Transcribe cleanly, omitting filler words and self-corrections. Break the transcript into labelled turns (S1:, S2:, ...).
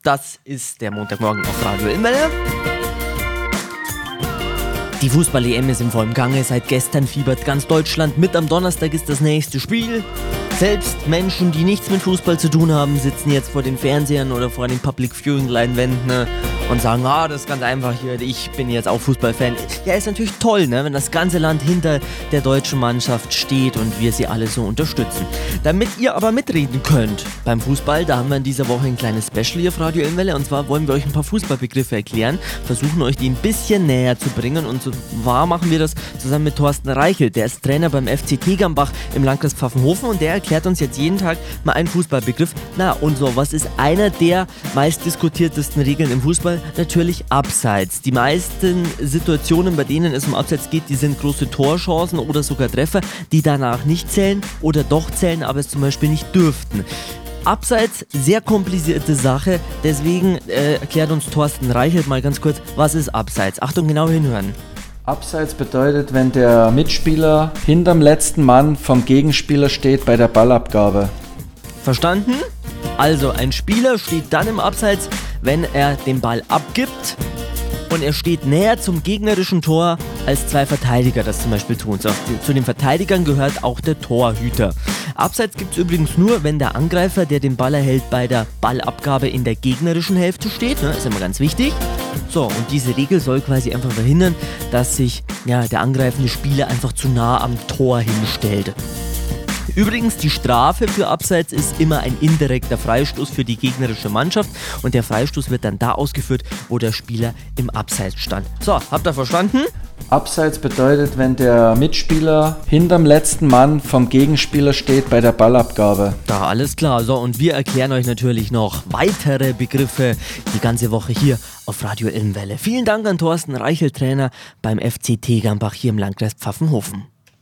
S1: Das ist der Montagmorgen auf Radio Ilmenau. Die Fußball-EM ist im vollen Gange. Seit gestern fiebert ganz Deutschland mit. Am Donnerstag ist das nächste Spiel. Selbst Menschen, die nichts mit Fußball zu tun haben, sitzen jetzt vor den Fernsehern oder vor den Public-Viewing-Leinwänden und sagen, das ist ganz einfach hier, ich bin jetzt auch Fußballfan. Ja, ist natürlich toll, ne, wenn das ganze Land hinter der deutschen Mannschaft steht und wir sie alle so unterstützen. Damit ihr aber mitreden könnt beim Fußball, da haben wir in dieser Woche ein kleines Special hier auf Radio Ilmenau, und zwar wollen wir euch ein paar Fußballbegriffe erklären, versuchen euch die ein bisschen näher zu bringen, und zwar machen wir das zusammen mit Thorsten Reichelt, der ist Trainer beim FC Tegernbach im Landkreis Pfaffenhofen, und der erklärt uns jetzt jeden Tag mal einen Fußballbegriff. Was ist einer der meistdiskutiertesten Regeln im Fußball? Natürlich Abseits. Die meisten Situationen, bei denen es um Abseits geht, die sind große Torchancen oder sogar Treffer, die danach nicht zählen oder doch zählen, aber es zum Beispiel nicht dürften. Abseits, sehr komplizierte Sache, deswegen erklärt uns Thorsten Reichelt mal ganz kurz, was ist Abseits? Achtung, genau hinhören.
S2: Abseits bedeutet, wenn der Mitspieler hinterm letzten Mann vom Gegenspieler steht bei der Ballabgabe.
S1: Verstanden? Also ein Spieler steht dann im Abseits, wenn er den Ball abgibt und er steht näher zum gegnerischen Tor, als zwei Verteidiger das zum Beispiel tun. Zu den Verteidigern gehört auch der Torhüter. Abseits gibt es übrigens nur, wenn der Angreifer, der den Ball erhält, bei der Ballabgabe in der gegnerischen Hälfte steht. Ist immer ganz wichtig. So, und diese Regel soll quasi einfach verhindern, dass sich der angreifende Spieler einfach zu nah am Tor hinstellt. Übrigens, die Strafe für Abseits ist immer ein indirekter Freistoß für die gegnerische Mannschaft, und der Freistoß wird dann da ausgeführt, wo der Spieler im Abseits stand. So, habt ihr verstanden?
S2: Abseits bedeutet, wenn der Mitspieler hinterm letzten Mann vom Gegenspieler steht bei der Ballabgabe.
S1: Da, alles klar. So, und wir erklären euch natürlich noch weitere Begriffe die ganze Woche hier auf Radio Ilmenau. Vielen Dank an Thorsten Reichelt, Trainer beim FC Tegernbach hier im Landkreis Pfaffenhofen.